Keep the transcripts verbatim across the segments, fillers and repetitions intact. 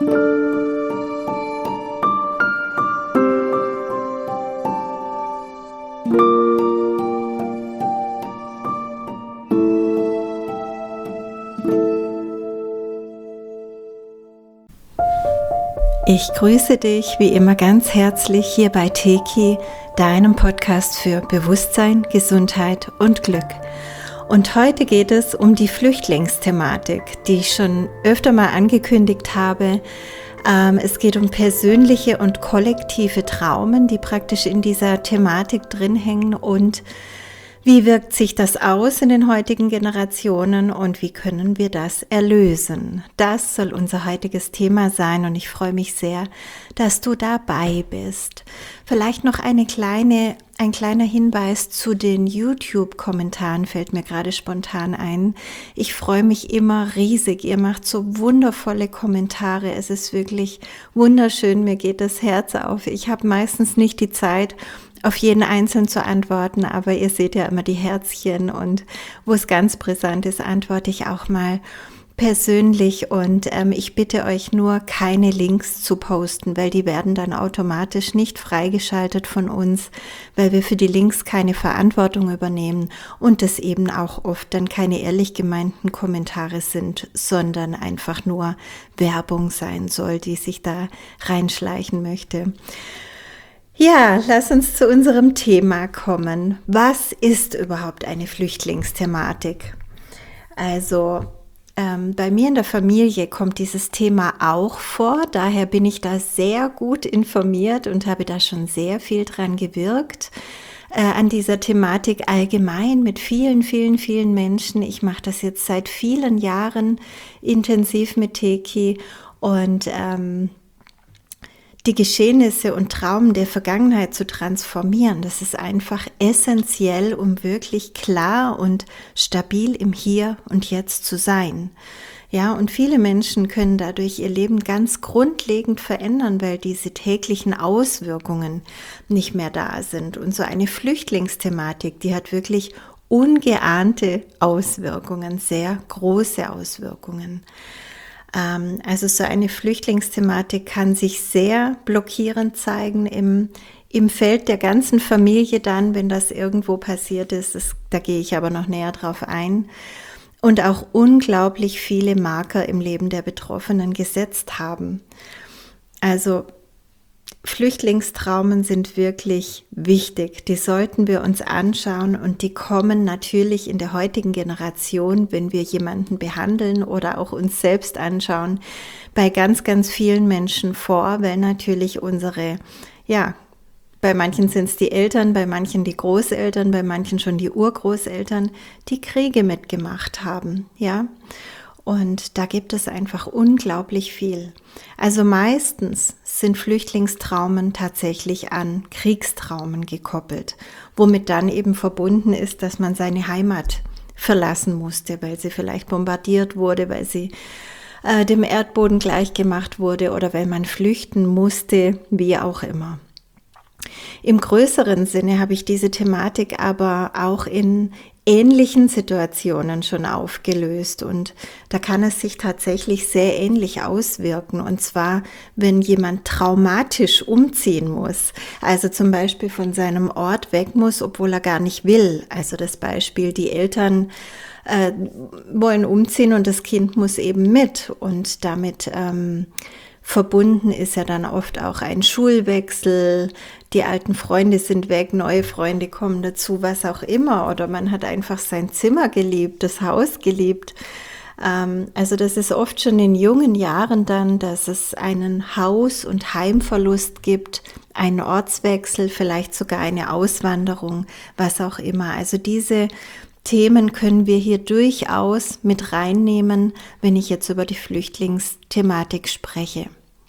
Ich grüße dich wie immer ganz herzlich hier bei Teki, deinem Podcast für Bewusstsein, Gesundheit und Glück. Und heute geht es um die Flüchtlingsthematik, die ich schon öfter mal angekündigt habe. Ähm, es geht um persönliche und kollektive Traumen, die praktisch in dieser Thematik drin hängen, und wie wirkt sich das aus in den heutigen Generationen und wie können wir das erlösen? Das soll unser heutiges Thema sein und ich freue mich sehr, dass du dabei bist. Vielleicht noch eine kleine, ein kleiner Hinweis zu den YouTube-Kommentaren fällt mir gerade spontan ein. Ich freue mich immer riesig. Ihr macht so wundervolle Kommentare. Es ist wirklich wunderschön. Mir geht das Herz auf. Ich habe meistens nicht die Zeit, auf jeden einzeln zu antworten, aber ihr seht ja immer die Herzchen, und wo es ganz brisant ist, antworte ich auch mal persönlich, und ähm, ich bitte euch nur, keine Links zu posten, weil die werden dann automatisch nicht freigeschaltet von uns, weil wir für die Links keine Verantwortung übernehmen und es eben auch oft dann keine ehrlich gemeinten Kommentare sind, sondern einfach nur Werbung sein soll, die sich da reinschleichen möchte. Ja, lass uns zu unserem Thema kommen. Was ist überhaupt eine Flüchtlingsthematik? Also ähm, bei mir in der Familie kommt dieses Thema auch vor, daher bin ich da sehr gut informiert und habe da schon sehr viel dran gewirkt, äh, an dieser Thematik allgemein mit vielen, vielen, vielen Menschen. Ich mache das jetzt seit vielen Jahren intensiv mit Teki, und ähm, die Geschehnisse und Traumen der Vergangenheit zu transformieren, das ist einfach essentiell, um wirklich klar und stabil im Hier und Jetzt zu sein. Ja, und viele Menschen können dadurch ihr Leben ganz grundlegend verändern, weil diese täglichen Auswirkungen nicht mehr da sind. Und so eine Flüchtlingsthematik, die hat wirklich ungeahnte Auswirkungen, sehr große Auswirkungen. Also so eine Flüchtlingsthematik kann sich sehr blockierend zeigen im, im Feld der ganzen Familie dann, wenn das irgendwo passiert ist. Das, da gehe ich aber noch näher drauf ein. Und auch unglaublich viele Marker im Leben der Betroffenen gesetzt haben. Also Flüchtlingstraumen sind wirklich wichtig, die sollten wir uns anschauen, und die kommen natürlich in der heutigen Generation, wenn wir jemanden behandeln oder auch uns selbst anschauen, bei ganz, ganz vielen Menschen vor, weil natürlich unsere, ja, bei manchen sind es die Eltern, bei manchen die Großeltern, bei manchen schon die Urgroßeltern, die Kriege mitgemacht haben, ja. Und da gibt es einfach unglaublich viel. Also meistens sind Flüchtlingstraumen tatsächlich an Kriegstraumen gekoppelt, womit dann eben verbunden ist, dass man seine Heimat verlassen musste, weil sie vielleicht bombardiert wurde, weil sie äh, dem Erdboden gleichgemacht wurde oder weil man flüchten musste, wie auch immer. Im größeren Sinne habe ich diese Thematik aber auch in ähnlichen Situationen schon aufgelöst, und da kann es sich tatsächlich sehr ähnlich auswirken, und zwar, wenn jemand traumatisch umziehen muss, also zum Beispiel von seinem Ort weg muss, obwohl er gar nicht will. Also das Beispiel, die Eltern äh, wollen umziehen und das Kind muss eben mit, und damit ähm, verbunden ist ja dann oft auch ein Schulwechsel, die alten Freunde sind weg, neue Freunde kommen dazu, was auch immer, oder man hat einfach sein Zimmer geliebt, das Haus geliebt. Ähm, also das ist oft schon in jungen Jahren dann, dass es einen Haus- und Heimverlust gibt, einen Ortswechsel, vielleicht sogar eine Auswanderung, was auch immer. Also diese Themen können wir hier durchaus mit reinnehmen, wenn ich jetzt über die Flüchtlingsthematik spreche.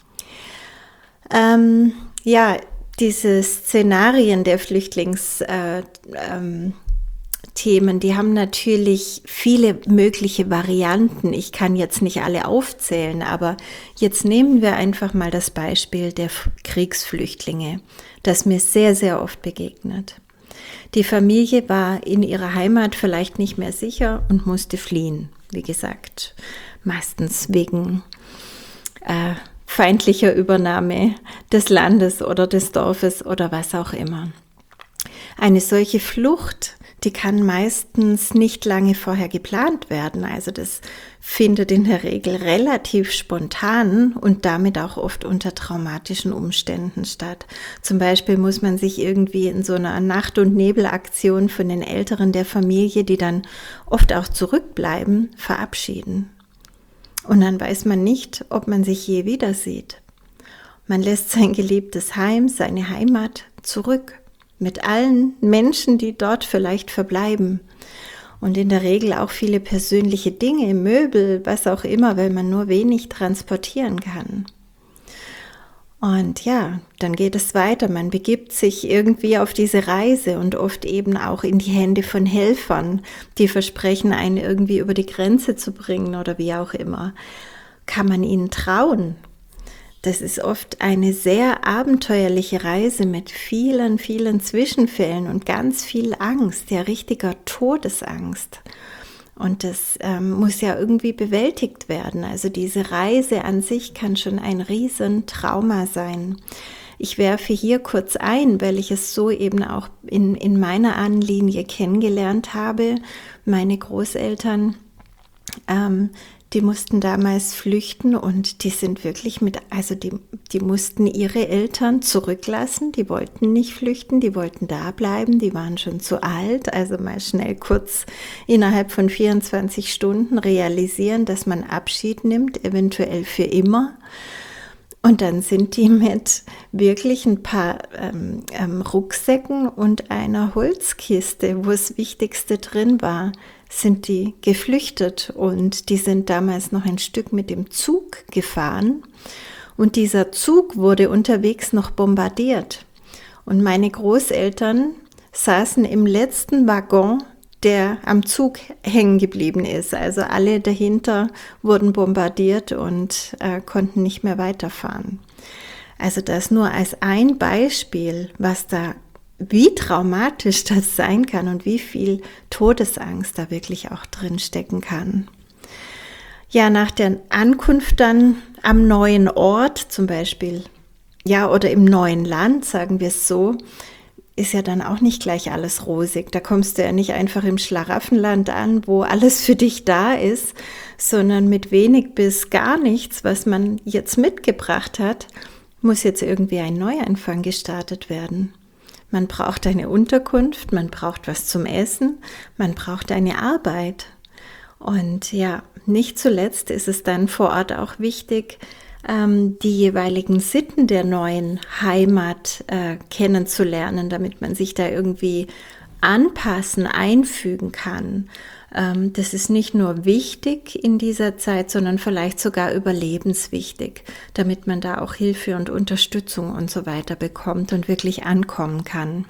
Ähm, ja, diese Szenarien der Flüchtlingsthemen, äh, ähm, die haben natürlich viele mögliche Varianten. Ich kann jetzt nicht alle aufzählen, aber jetzt nehmen wir einfach mal das Beispiel der Kriegsflüchtlinge, das mir sehr, sehr oft begegnet. Die Familie war in ihrer Heimat vielleicht nicht mehr sicher und musste fliehen. Wie gesagt, meistens wegen äh, feindlicher Übernahme des Landes oder des Dorfes oder was auch immer. Eine solche Flucht, die kann meistens nicht lange vorher geplant werden. Also das findet in der Regel relativ spontan und damit auch oft unter traumatischen Umständen statt. Zum Beispiel muss man sich irgendwie in so einer Nacht- und Nebelaktion von den Älteren der Familie, die dann oft auch zurückbleiben, verabschieden. Und dann weiß man nicht, ob man sich je wieder sieht. Man lässt sein geliebtes Heim, seine Heimat zurück. Mit allen Menschen, die dort vielleicht verbleiben. Und in der Regel auch viele persönliche Dinge, Möbel, was auch immer, weil man nur wenig transportieren kann. Und ja, dann geht es weiter. Man begibt sich irgendwie auf diese Reise und oft eben auch in die Hände von Helfern, die versprechen, einen irgendwie über die Grenze zu bringen oder wie auch immer. Kann man ihnen trauen? Das ist oft eine sehr abenteuerliche Reise mit vielen, vielen Zwischenfällen und ganz viel Angst, ja richtiger Todesangst. Und das ähm, muss ja irgendwie bewältigt werden. Also diese Reise an sich kann schon ein Riesentrauma sein. Ich werfe hier kurz ein, weil ich es so eben auch in, in meiner Ahnenlinie kennengelernt habe. Meine Großeltern, ähm, die mussten damals flüchten und die sind wirklich mit, also die, die mussten ihre Eltern zurücklassen, die wollten nicht flüchten, die wollten da bleiben, die waren schon zu alt, also mal schnell kurz innerhalb von vierundzwanzig Stunden realisieren, dass man Abschied nimmt, eventuell für immer. Und dann sind die mit wirklich ein paar ähm, ähm, Rucksäcken und einer Holzkiste, wo das Wichtigste drin war, sind die geflüchtet und die sind damals noch ein Stück mit dem Zug gefahren und dieser Zug wurde unterwegs noch bombardiert und meine Großeltern saßen im letzten Waggon, der am Zug hängen geblieben ist. Also alle dahinter wurden bombardiert und äh, konnten nicht mehr weiterfahren. Also das nur als ein Beispiel, was da wie traumatisch das sein kann und wie viel Todesangst da wirklich auch drin stecken kann. Ja, nach der Ankunft dann am neuen Ort zum Beispiel, ja, oder im neuen Land, sagen wir es so, ist ja dann auch nicht gleich alles rosig. Da kommst du ja nicht einfach im Schlaraffenland an, wo alles für dich da ist, sondern mit wenig bis gar nichts, was man jetzt mitgebracht hat, muss jetzt irgendwie ein Neuanfang gestartet werden. Man braucht eine Unterkunft, man braucht was zum Essen, man braucht eine Arbeit. Und ja, nicht zuletzt ist es dann vor Ort auch wichtig, ähm, die jeweiligen Sitten der neuen Heimat äh, kennenzulernen, damit man sich da irgendwie anpassen, einfügen kann. Ähm, das ist nicht nur wichtig in dieser Zeit, sondern vielleicht sogar überlebenswichtig, damit man da auch Hilfe und Unterstützung und so weiter bekommt und wirklich ankommen kann.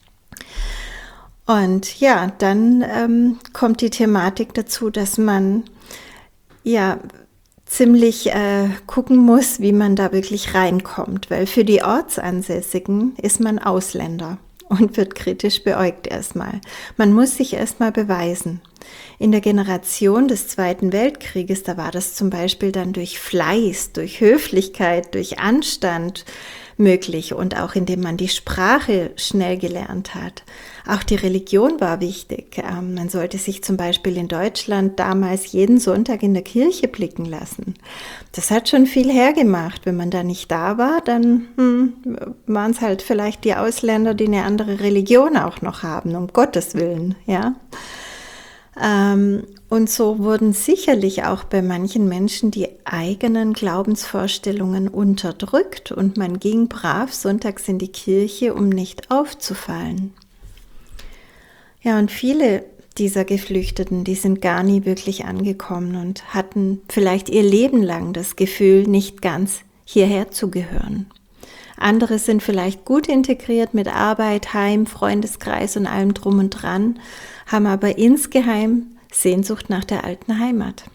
Und ja, dann ähm, kommt die Thematik dazu, dass man ja ziemlich äh, gucken muss, wie man da wirklich reinkommt, weil für die Ortsansässigen ist man Ausländer und wird kritisch beäugt erstmal. Man muss sich erstmal beweisen. In der Generation des Zweiten Weltkrieges, da war das zum Beispiel dann durch Fleiß, durch Höflichkeit, durch Anstand möglich und auch indem man die Sprache schnell gelernt hat. Auch die Religion war wichtig. Ähm, man sollte sich zum Beispiel in Deutschland damals jeden Sonntag in der Kirche blicken lassen. Das hat schon viel hergemacht. Wenn man da nicht da war, dann hm, waren es halt vielleicht die Ausländer, die eine andere Religion auch noch haben, um Gottes Willen, ja. Ähm, und so wurden sicherlich auch bei manchen Menschen die eigenen Glaubensvorstellungen unterdrückt und man ging brav sonntags in die Kirche, um nicht aufzufallen. Ja, und viele dieser Geflüchteten, die sind gar nie wirklich angekommen und hatten vielleicht ihr Leben lang das Gefühl, nicht ganz hierher zu gehören. Andere sind vielleicht gut integriert mit Arbeit, Heim, Freundeskreis und allem drum und dran, haben aber insgeheim Sehnsucht nach der alten Heimat.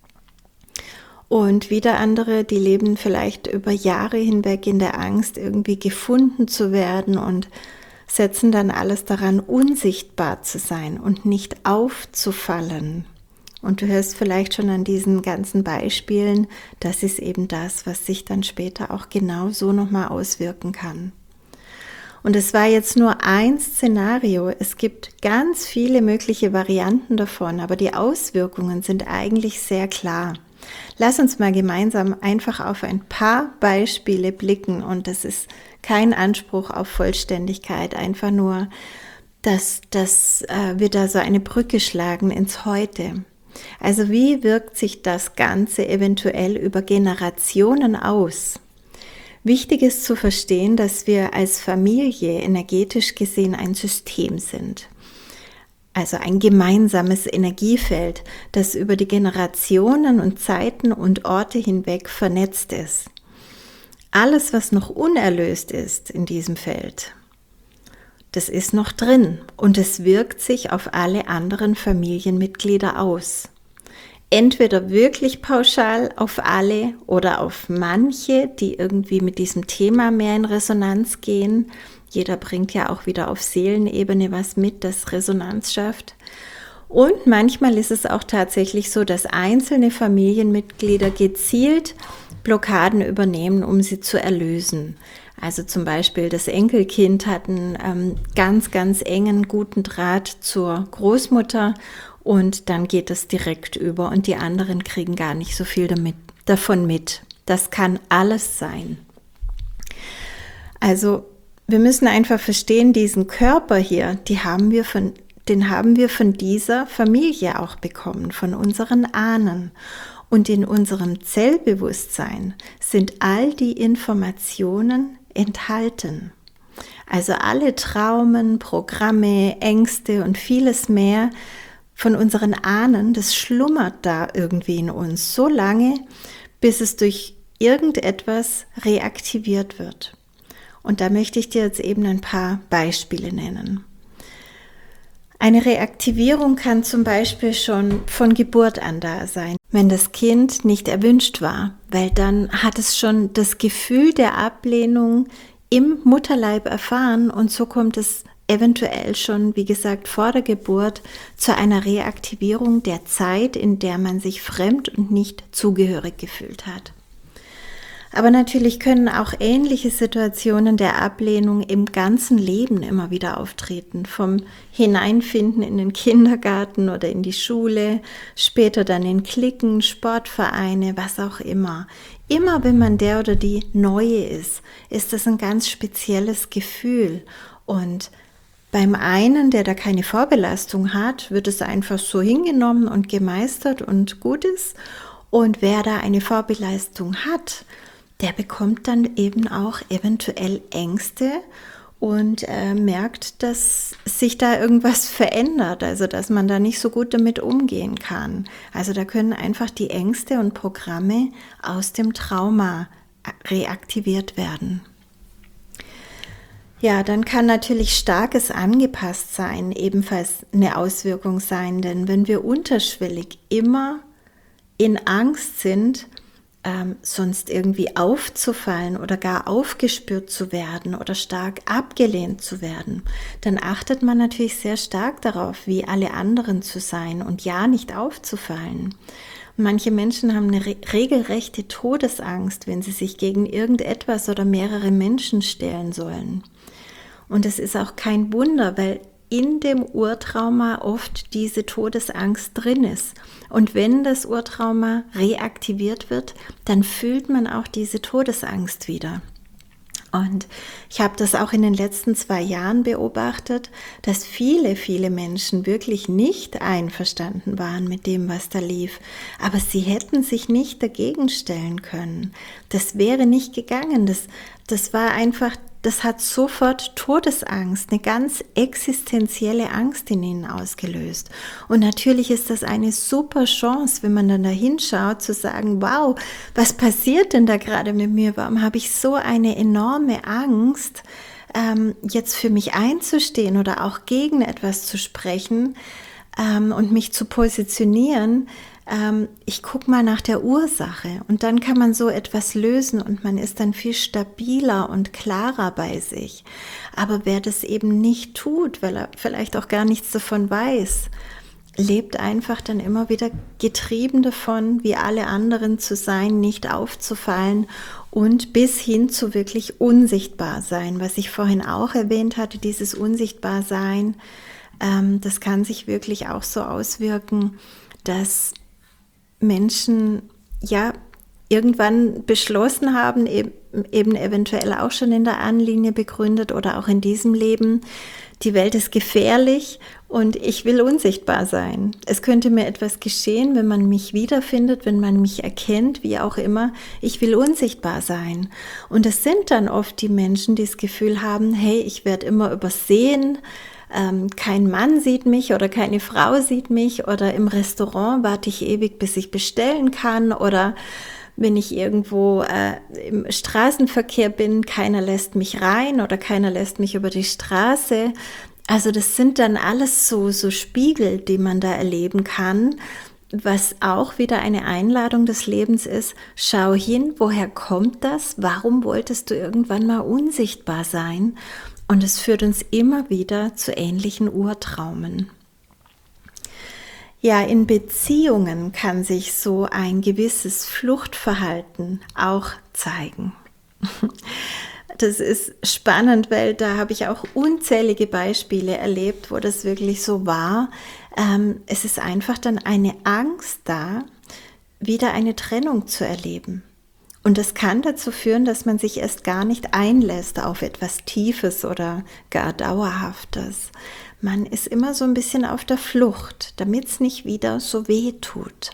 Und wieder andere, die leben vielleicht über Jahre hinweg in der Angst, irgendwie gefunden zu werden und setzen dann alles daran, unsichtbar zu sein und nicht aufzufallen. Und du hörst vielleicht schon an diesen ganzen Beispielen, das ist eben das, was sich dann später auch genau so nochmal auswirken kann. Und es war jetzt nur ein Szenario. Es gibt ganz viele mögliche Varianten davon, aber die Auswirkungen sind eigentlich sehr klar. Lass uns mal gemeinsam einfach auf ein paar Beispiele blicken, und das ist kein Anspruch auf Vollständigkeit, einfach nur, dass, dass äh, wir da so eine Brücke schlagen ins Heute. Also wie wirkt sich das Ganze eventuell über Generationen aus? Wichtig ist zu verstehen, dass wir als Familie energetisch gesehen ein System sind. Also ein gemeinsames Energiefeld, das über die Generationen und Zeiten und Orte hinweg vernetzt ist. Alles, was noch unerlöst ist in diesem Feld, das ist noch drin und es wirkt sich auf alle anderen Familienmitglieder aus. Entweder wirklich pauschal auf alle oder auf manche, die irgendwie mit diesem Thema mehr in Resonanz gehen. Jeder bringt ja auch wieder auf Seelenebene was mit, das Resonanz schafft. Und manchmal ist es auch tatsächlich so, dass einzelne Familienmitglieder gezielt Blockaden übernehmen, um sie zu erlösen. Also zum Beispiel das Enkelkind hat einen ähm, ganz, ganz engen, guten Draht zur Großmutter und dann geht es direkt über und die anderen kriegen gar nicht so viel damit, davon mit. Das kann alles sein. Also wir müssen einfach verstehen, diesen Körper hier, die haben wir von, den haben wir von dieser Familie auch bekommen, von unseren Ahnen. Und in unserem Zellbewusstsein sind all die Informationen enthalten. Also alle Traumen, Programme, Ängste und vieles mehr von unseren Ahnen, das schlummert da irgendwie in uns so lange, bis es durch irgendetwas reaktiviert wird. Und da möchte ich dir jetzt eben ein paar Beispiele nennen. Eine Reaktivierung kann zum Beispiel schon von Geburt an da sein, wenn das Kind nicht erwünscht war, weil dann hat es schon das Gefühl der Ablehnung im Mutterleib erfahren und so kommt es eventuell schon, wie gesagt, vor der Geburt zu einer Reaktivierung der Zeit, in der man sich fremd und nicht zugehörig gefühlt hat. Aber natürlich können auch ähnliche Situationen der Ablehnung im ganzen Leben immer wieder auftreten, vom Hineinfinden in den Kindergarten oder in die Schule, später dann in Cliquen, Sportvereine, was auch immer. Immer wenn man der oder die Neue ist, ist das ein ganz spezielles Gefühl. Und beim einen, der da keine Vorbelastung hat, wird es einfach so hingenommen und gemeistert und gut ist. Und wer da eine Vorbelastung hat, der bekommt dann eben auch eventuell Ängste und äh, merkt, dass sich da irgendwas verändert, also dass man da nicht so gut damit umgehen kann. Also da können einfach die Ängste und Programme aus dem Trauma reaktiviert werden. Ja, dann kann natürlich starkes Angepasstsein ebenfalls eine Auswirkung sein, denn wenn wir unterschwellig immer in Angst sind, ähm, sonst irgendwie aufzufallen oder gar aufgespürt zu werden oder stark abgelehnt zu werden, dann achtet man natürlich sehr stark darauf, wie alle anderen zu sein und ja nicht aufzufallen. Manche Menschen haben eine re- regelrechte Todesangst, wenn sie sich gegen irgendetwas oder mehrere Menschen stellen sollen. Und es ist auch kein Wunder, weil in dem Urtrauma oft diese Todesangst drin ist. Und wenn das Urtrauma reaktiviert wird, dann fühlt man auch diese Todesangst wieder. Und ich habe das auch in den letzten zwei Jahren beobachtet, dass viele, viele Menschen wirklich nicht einverstanden waren mit dem, was da lief. Aber sie hätten sich nicht dagegen stellen können. Das wäre nicht gegangen. Das, das war einfach, das hat sofort Todesangst, eine ganz existenzielle Angst in ihnen ausgelöst. Und natürlich ist das eine super Chance, wenn man dann da hinschaut, zu sagen, wow, was passiert denn da gerade mit mir? Warum habe ich so eine enorme Angst, ähm, jetzt für mich einzustehen oder auch gegen etwas zu sprechen ähm, und mich zu positionieren? Ähm, ich gucke mal nach der Ursache und dann kann man so etwas lösen und man ist dann viel stabiler und klarer bei sich. Aber wer das eben nicht tut, weil er vielleicht auch gar nichts davon weiß, lebt einfach dann immer wieder getrieben davon, wie alle anderen zu sein, nicht aufzufallen und bis hin zu wirklich unsichtbar sein. Was ich vorhin auch erwähnt hatte, dieses Unsichtbarsein, ähm, das kann sich wirklich auch so auswirken, dass Menschen ja irgendwann beschlossen haben, eben, eben eventuell auch schon in der Ahnenlinie begründet oder auch in diesem Leben, die Welt ist gefährlich und ich will unsichtbar sein. Es könnte mir etwas geschehen, wenn man mich wiederfindet, wenn man mich erkennt, wie auch immer. Ich will unsichtbar sein. Und es sind dann oft die Menschen, die das Gefühl haben, hey, ich werde immer übersehen, ähm, kein Mann sieht mich oder keine Frau sieht mich oder im Restaurant warte ich ewig, bis ich bestellen kann oder wenn ich irgendwo äh, im Straßenverkehr bin, keiner lässt mich rein oder keiner lässt mich über die Straße. Also das sind dann alles so, so Spiegel, die man da erleben kann, was auch wieder eine Einladung des Lebens ist. Schau hin, woher kommt das? Warum wolltest du irgendwann mal unsichtbar sein? Und es führt uns immer wieder zu ähnlichen Urtraumen. Ja, in Beziehungen kann sich so ein gewisses Fluchtverhalten auch zeigen. Das ist spannend, weil da habe ich auch unzählige Beispiele erlebt, wo das wirklich so war. Ähm, es ist einfach dann eine Angst da, wieder eine Trennung zu erleben. Und das kann dazu führen, dass man sich erst gar nicht einlässt auf etwas Tiefes oder gar Dauerhaftes. Man ist immer so ein bisschen auf der Flucht, damit es nicht wieder so weh tut.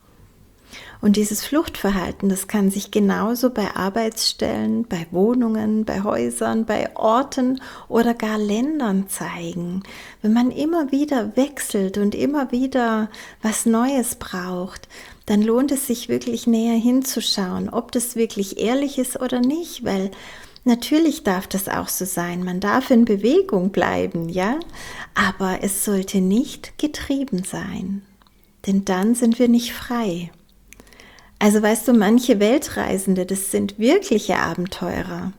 Und dieses Fluchtverhalten, das kann sich genauso bei Arbeitsstellen, bei Wohnungen, bei Häusern, bei Orten oder gar Ländern zeigen. Wenn man immer wieder wechselt und immer wieder was Neues braucht, dann lohnt es sich wirklich näher hinzuschauen, ob das wirklich ehrlich ist oder nicht, weil natürlich darf das auch so sein, man darf in Bewegung bleiben, ja, aber es sollte nicht getrieben sein, denn dann sind wir nicht frei. Also weißt du, manche Weltreisende, das sind wirkliche Abenteurer.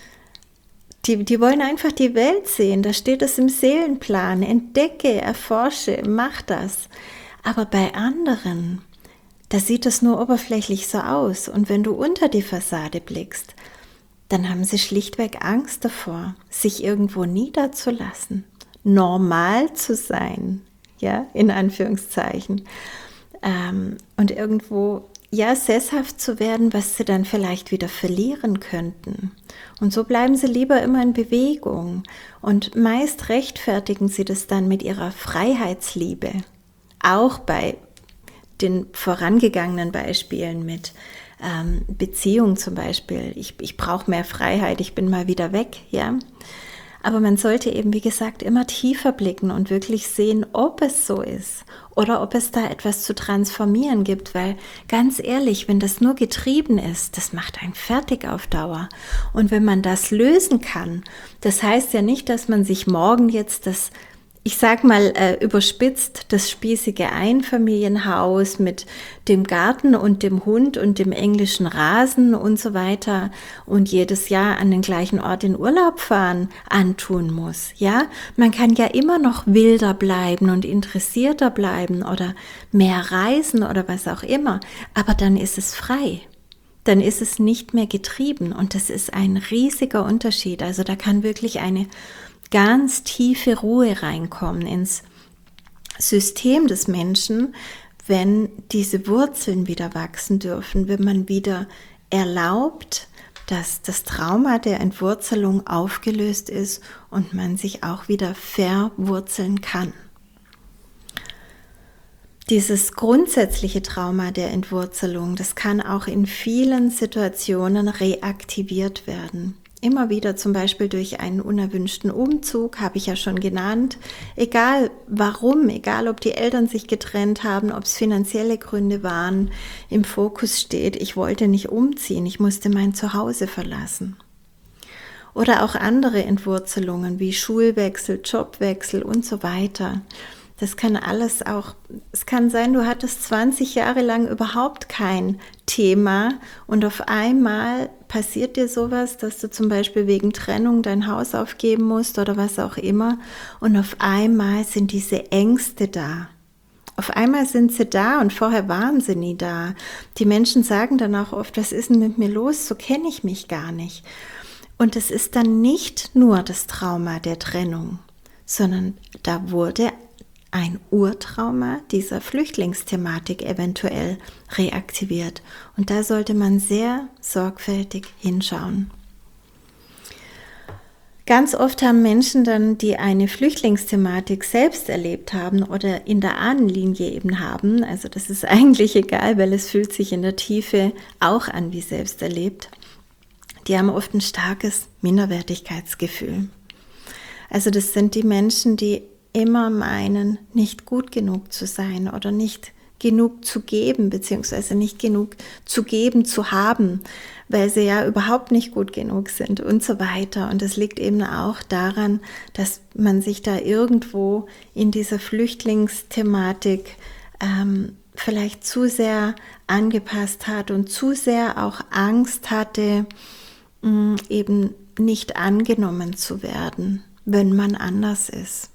Die, die wollen einfach die Welt sehen, da steht es im Seelenplan, entdecke, erforsche, mach das. Aber bei anderen, da sieht es nur oberflächlich so aus und wenn du unter die Fassade blickst, dann haben sie schlichtweg Angst davor, sich irgendwo niederzulassen, normal zu sein, ja, in Anführungszeichen, ähm, und irgendwo, ja, sesshaft zu werden, was sie dann vielleicht wieder verlieren könnten. Und so bleiben sie lieber immer in Bewegung und meist rechtfertigen sie das dann mit ihrer Freiheitsliebe, auch bei den vorangegangenen Beispielen mit ähm, Beziehung zum Beispiel. Ich, ich brauche mehr Freiheit, ich bin mal wieder weg, ja. Aber man sollte eben, wie gesagt, immer tiefer blicken und wirklich sehen, ob es so ist oder ob es da etwas zu transformieren gibt, weil ganz ehrlich, wenn das nur getrieben ist, das macht einen fertig auf Dauer. Und wenn man das lösen kann, das heißt ja nicht, dass man sich morgen jetzt das, ich sag mal äh, überspitzt, das spießige Einfamilienhaus mit dem Garten und dem Hund und dem englischen Rasen und so weiter und jedes Jahr an den gleichen Ort in Urlaub fahren antun muss. Ja, man kann ja immer noch wilder bleiben und interessierter bleiben oder mehr reisen oder was auch immer, aber dann ist es frei. Dann ist es nicht mehr getrieben und das ist ein riesiger Unterschied. Also da kann wirklich eine ganz tiefe Ruhe reinkommen ins System des Menschen, wenn diese Wurzeln wieder wachsen dürfen, wenn man wieder erlaubt, dass das Trauma der Entwurzelung aufgelöst ist und man sich auch wieder verwurzeln kann. Dieses grundsätzliche Trauma der Entwurzelung, das kann auch in vielen Situationen reaktiviert werden. Immer wieder zum Beispiel durch einen unerwünschten Umzug, habe ich ja schon genannt. Egal warum, egal ob die Eltern sich getrennt haben, ob es finanzielle Gründe waren, im Fokus steht, ich wollte nicht umziehen, ich musste mein Zuhause verlassen. Oder auch andere Entwurzelungen wie Schulwechsel, Jobwechsel und so weiter. Das kann alles auch, es kann sein, du hattest zwanzig Jahre lang überhaupt kein Thema und auf einmal passiert dir sowas, dass du zum Beispiel wegen Trennung dein Haus aufgeben musst oder was auch immer und auf einmal sind diese Ängste da. auf einmal sind sie da und vorher waren sie nie da. Die Menschen sagen dann auch oft, was ist denn mit mir los? So kenne ich mich gar nicht. Und es ist dann nicht nur das Trauma der Trennung, sondern da wurde ein Urtrauma dieser Flüchtlingsthematik eventuell reaktiviert. Und da sollte man sehr sorgfältig hinschauen. Ganz oft haben Menschen dann, die eine Flüchtlingsthematik selbst erlebt haben oder in der Ahnenlinie eben haben, also das ist eigentlich egal, weil es fühlt sich in der Tiefe auch an wie selbst erlebt, die haben oft ein starkes Minderwertigkeitsgefühl. Also das sind die Menschen, die immer meinen, nicht gut genug zu sein oder nicht genug zu geben, beziehungsweise nicht genug zu geben zu haben, weil sie ja überhaupt nicht gut genug sind und so weiter. Und es liegt eben auch daran, dass man sich da irgendwo in dieser Flüchtlingsthematik ähm, vielleicht zu sehr angepasst hat und zu sehr auch Angst hatte, mh, eben nicht angenommen zu werden, wenn man anders ist.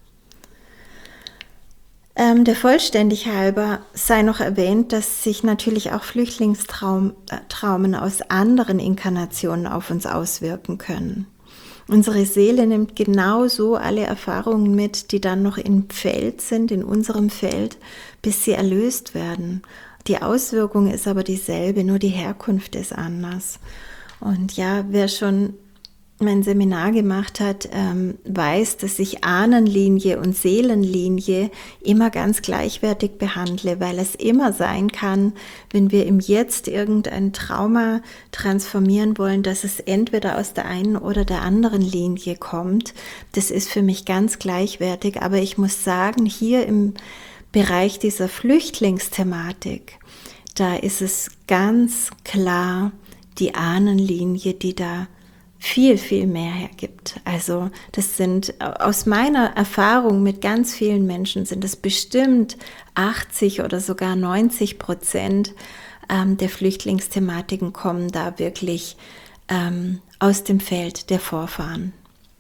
Ähm, der Vollständigkeit halber sei noch erwähnt, dass sich natürlich auch Flüchtlingstraumen aus anderen Inkarnationen auf uns auswirken können. Unsere Seele nimmt genauso alle Erfahrungen mit, die dann noch im Feld sind, in unserem Feld, bis sie erlöst werden. Die Auswirkung ist aber dieselbe, nur die Herkunft ist anders. Und ja, wer schon mein Seminar gemacht hat, ähm, weiß, dass ich Ahnenlinie und Seelenlinie immer ganz gleichwertig behandle, weil es immer sein kann, wenn wir im Jetzt irgendein Trauma transformieren wollen, dass es entweder aus der einen oder der anderen Linie kommt. Das ist für mich ganz gleichwertig, aber ich muss sagen, hier im Bereich dieser Flüchtlingsthematik, da ist es ganz klar die Ahnenlinie, die da viel, viel mehr hergibt. Also das sind, aus meiner Erfahrung mit ganz vielen Menschen sind es bestimmt achtzig oder sogar neunzig Prozent ähm, der Flüchtlingsthematiken kommen da wirklich ähm, aus dem Feld der Vorfahren.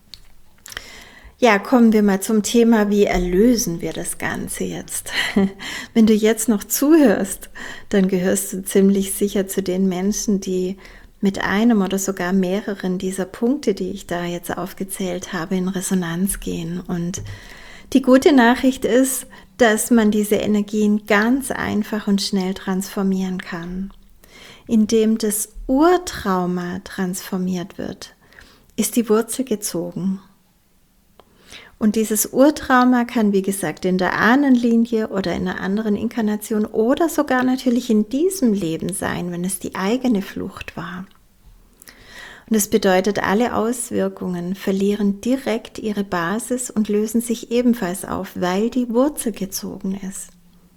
Ja, kommen wir mal zum Thema, wie erlösen wir das Ganze jetzt? Wenn du jetzt noch zuhörst, dann gehörst du ziemlich sicher zu den Menschen, die mit einem oder sogar mehreren dieser Punkte, die ich da jetzt aufgezählt habe, in Resonanz gehen. Und die gute Nachricht ist, dass man diese Energien ganz einfach und schnell transformieren kann. Indem das Urtrauma transformiert wird, ist die Wurzel gezogen. Und dieses Urtrauma kann, wie gesagt, in der Ahnenlinie oder in einer anderen Inkarnation oder sogar natürlich in diesem Leben sein, wenn es die eigene Flucht war. Und das bedeutet, alle Auswirkungen verlieren direkt ihre Basis und lösen sich ebenfalls auf, weil die Wurzel gezogen ist.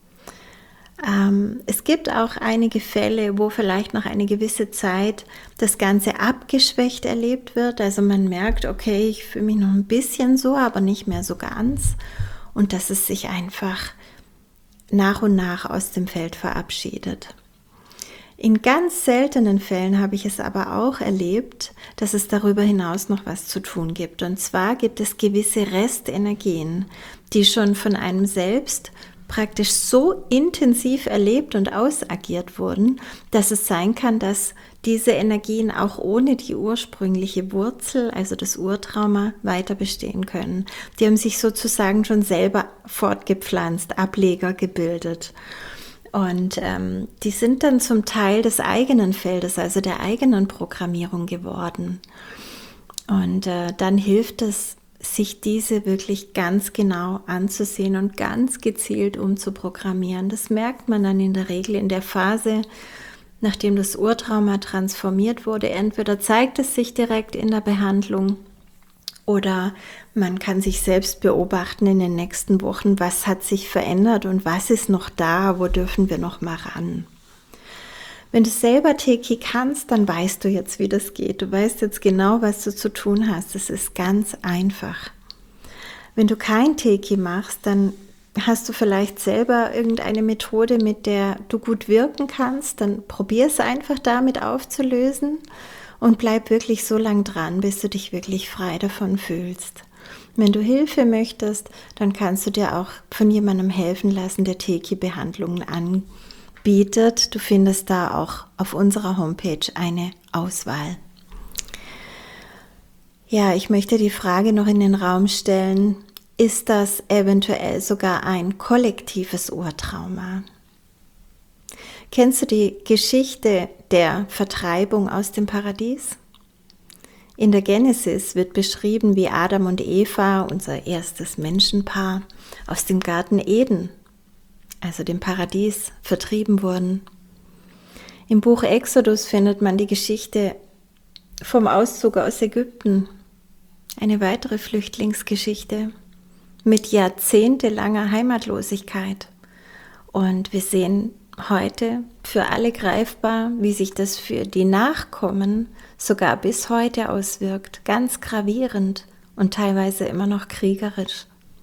Ähm, es gibt auch einige Fälle, wo vielleicht noch eine gewisse Zeit das Ganze abgeschwächt erlebt wird. Also man merkt, okay, ich fühle mich noch ein bisschen so, aber nicht mehr so ganz. Und dass es sich einfach nach und nach aus dem Feld verabschiedet. In ganz seltenen Fällen habe ich es aber auch erlebt, dass es darüber hinaus noch was zu tun gibt. Und zwar gibt es gewisse Restenergien, die schon von einem selbst praktisch so intensiv erlebt und ausagiert wurden, dass es sein kann, dass diese Energien auch ohne die ursprüngliche Wurzel, also das Urtrauma, weiter bestehen können. Die haben sich sozusagen schon selber fortgepflanzt, Ableger gebildet. Und ähm, die sind dann zum Teil des eigenen Feldes, also der eigenen Programmierung geworden. Und äh, dann hilft es, sich diese wirklich ganz genau anzusehen und ganz gezielt umzuprogrammieren. Das merkt man dann in der Regel in der Phase, nachdem das Urtrauma transformiert wurde. Entweder zeigt es sich direkt in der Behandlung oder man kann sich selbst beobachten in den nächsten Wochen, was hat sich verändert und was ist noch da, wo dürfen wir noch mal ran. Wenn du selber Teki kannst, dann weißt du jetzt, wie das geht. Du weißt jetzt genau, was du zu tun hast. Es ist ganz einfach. Wenn du kein Teki machst, dann hast du vielleicht selber irgendeine Methode, mit der du gut wirken kannst. Dann probier es einfach damit aufzulösen und bleib wirklich so lang dran, bis du dich wirklich frei davon fühlst. Wenn du Hilfe möchtest, dann kannst du dir auch von jemandem helfen lassen, der Teki-Behandlungen anbietet. Du findest da auch auf unserer Homepage eine Auswahl. Ja, ich möchte die Frage noch in den Raum stellen, ist das eventuell sogar ein kollektives Urtrauma? Kennst du die Geschichte der Vertreibung aus dem Paradies? In der Genesis wird beschrieben, wie Adam und Eva, unser erstes Menschenpaar, aus dem Garten Eden, also dem Paradies, vertrieben wurden. Im Buch Exodus findet man die Geschichte vom Auszug aus Ägypten, eine weitere Flüchtlingsgeschichte mit jahrzehntelanger Heimatlosigkeit. Und wir sehen heute für alle greifbar, wie sich das für die Nachkommen sogar bis heute auswirkt, ganz gravierend und teilweise immer noch kriegerisch.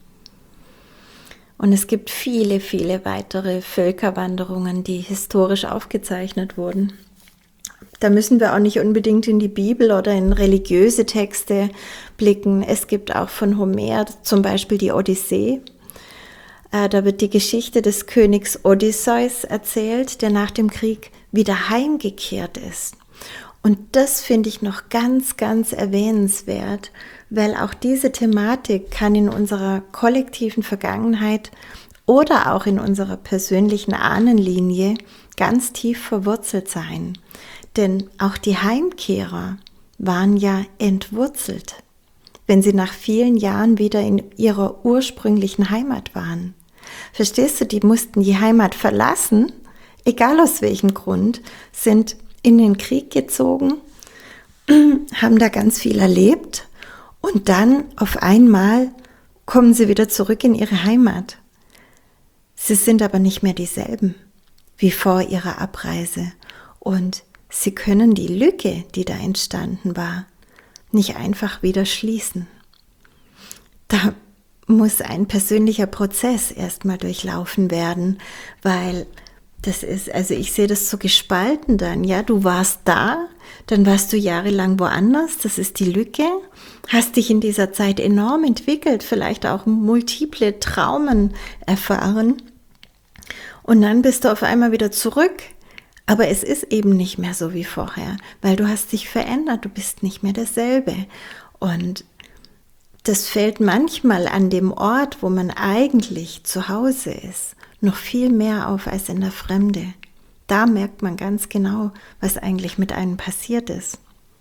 Und es gibt viele, viele weitere Völkerwanderungen, die historisch aufgezeichnet wurden. Da müssen wir auch nicht unbedingt in die Bibel oder in religiöse Texte blicken. Es gibt auch von Homer zum Beispiel die Odyssee. Da wird die Geschichte des Königs Odysseus erzählt, der nach dem Krieg wieder heimgekehrt ist. Und das finde ich noch ganz, ganz erwähnenswert, weil auch diese Thematik kann in unserer kollektiven Vergangenheit oder auch in unserer persönlichen Ahnenlinie ganz tief verwurzelt sein. Denn auch die Heimkehrer waren ja entwurzelt, wenn sie nach vielen Jahren wieder in ihrer ursprünglichen Heimat waren. Verstehst du, die mussten die Heimat verlassen, egal aus welchem Grund, sind in den Krieg gezogen, haben da ganz viel erlebt und dann auf einmal kommen sie wieder zurück in ihre Heimat. Sie sind aber nicht mehr dieselben wie vor ihrer Abreise und sie können die Lücke, die da entstanden war, nicht einfach wieder schließen. Da muss ein persönlicher Prozess erstmal durchlaufen werden, weil das ist, also ich sehe das so gespalten dann, ja, du warst da, dann warst du jahrelang woanders, das ist die Lücke, hast dich in dieser Zeit enorm entwickelt, vielleicht auch multiple Traumen erfahren und dann bist du auf einmal wieder zurück, aber es ist eben nicht mehr so wie vorher, weil du hast dich verändert, du bist nicht mehr derselbe und das fällt manchmal an dem Ort, wo man eigentlich zu Hause ist, noch viel mehr auf als in der Fremde. Da merkt man ganz genau, was eigentlich mit einem passiert ist.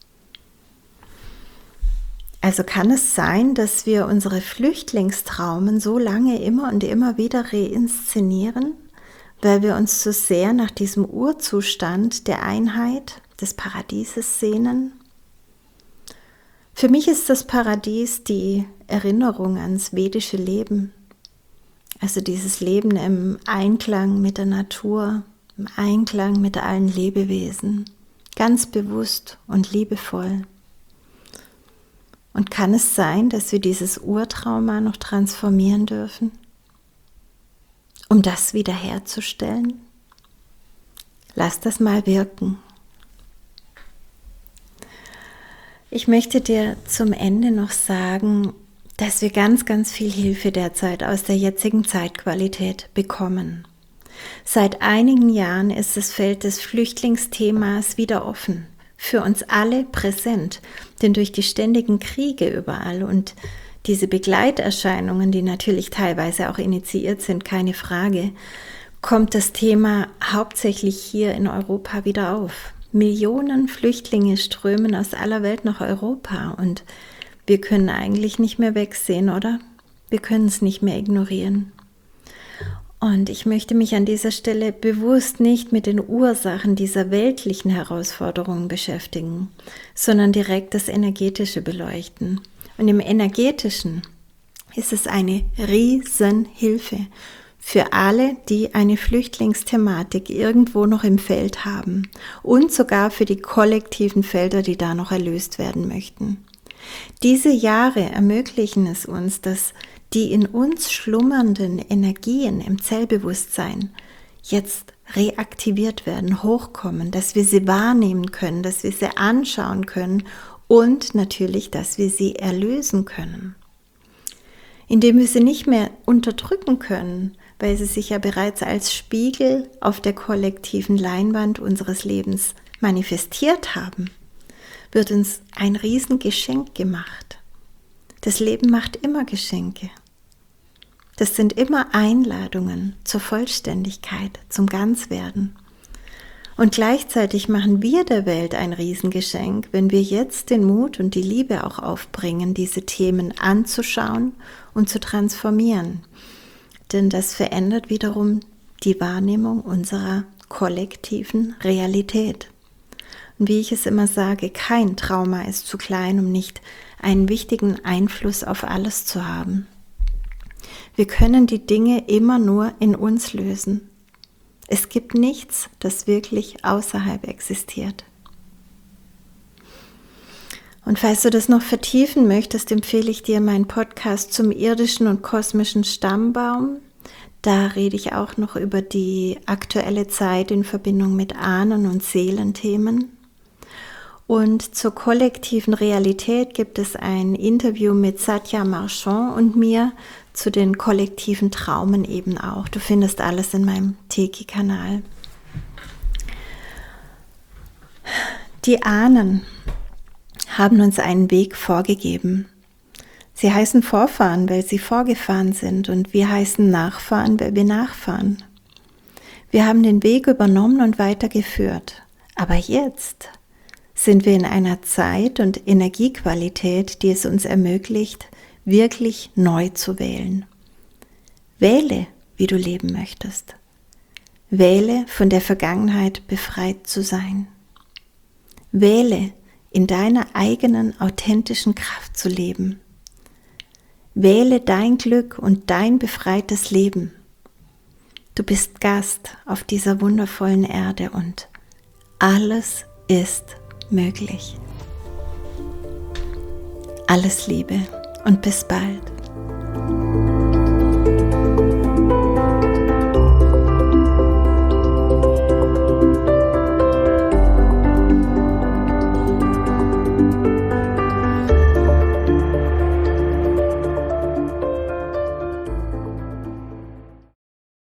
Also kann es sein, dass wir unsere Flüchtlingstraumen so lange immer und immer wieder reinszenieren, weil wir uns so sehr nach diesem Urzustand der Einheit des Paradieses sehnen? Für mich ist das Paradies die Erinnerung ans vedische Leben, also dieses Leben im Einklang mit der Natur, im Einklang mit allen Lebewesen, ganz bewusst und liebevoll. Und kann es sein, dass wir dieses Urtrauma noch transformieren dürfen, um das wiederherzustellen? Lass das mal wirken. Ich möchte dir zum Ende noch sagen, dass wir ganz, ganz viel Hilfe derzeit aus der jetzigen Zeitqualität bekommen. Seit einigen Jahren ist das Feld des Flüchtlingsthemas wieder offen, für uns alle präsent, denn durch die ständigen Kriege überall und diese Begleiterscheinungen, die natürlich teilweise auch initiiert sind, keine Frage, kommt das Thema hauptsächlich hier in Europa wieder auf. Millionen Flüchtlinge strömen aus aller Welt nach Europa und wir können eigentlich nicht mehr wegsehen, oder? Wir können es nicht mehr ignorieren. Und ich möchte mich an dieser Stelle bewusst nicht mit den Ursachen dieser weltlichen Herausforderungen beschäftigen, sondern direkt das Energetische beleuchten. Und im Energetischen ist es eine Riesenhilfe für alle, die eine Flüchtlingsthematik irgendwo noch im Feld haben und sogar für die kollektiven Felder, die da noch erlöst werden möchten. Diese Jahre ermöglichen es uns, dass die in uns schlummernden Energien im Zellbewusstsein jetzt reaktiviert werden, hochkommen, dass wir sie wahrnehmen können, dass wir sie anschauen können und natürlich, dass wir sie erlösen können. indem wir sie nicht mehr unterdrücken können, weil sie sich ja bereits als Spiegel auf der kollektiven Leinwand unseres Lebens manifestiert haben, wird uns ein Riesengeschenk gemacht. Das Leben macht immer Geschenke. Das sind immer Einladungen zur Vollständigkeit, zum Ganzwerden. Und gleichzeitig machen wir der Welt ein Riesengeschenk, wenn wir jetzt den Mut und die Liebe auch aufbringen, diese Themen anzuschauen und zu transformieren. Denn das verändert wiederum die Wahrnehmung unserer kollektiven Realität. Und wie ich es immer sage, kein Trauma ist zu klein, um nicht einen wichtigen Einfluss auf alles zu haben. Wir können die Dinge immer nur in uns lösen. Es gibt nichts, das wirklich außerhalb existiert. Und falls du das noch vertiefen möchtest, empfehle ich dir meinen Podcast zum irdischen und kosmischen Stammbaum. Da rede ich auch noch über die aktuelle Zeit in Verbindung mit Ahnen- und Seelenthemen. Und zur kollektiven Realität gibt es ein Interview mit Satya Marchand und mir zu den kollektiven Traumen eben auch. Du findest alles in meinem Teki-Kanal. Die Ahnen haben uns einen Weg vorgegeben. Sie heißen Vorfahren, weil sie vorgefahren sind, und wir heißen Nachfahren, weil wir nachfahren. Wir haben den Weg übernommen und weitergeführt. Aber jetzt sind wir in einer Zeit und Energiequalität, die es uns ermöglicht, wirklich neu zu wählen. Wähle, wie du leben möchtest. Wähle, von der Vergangenheit befreit zu sein. Wähle, in deiner eigenen authentischen Kraft zu leben. Wähle dein Glück und dein befreites Leben. Du bist Gast auf dieser wundervollen Erde und alles ist möglich. Alles Liebe und bis bald.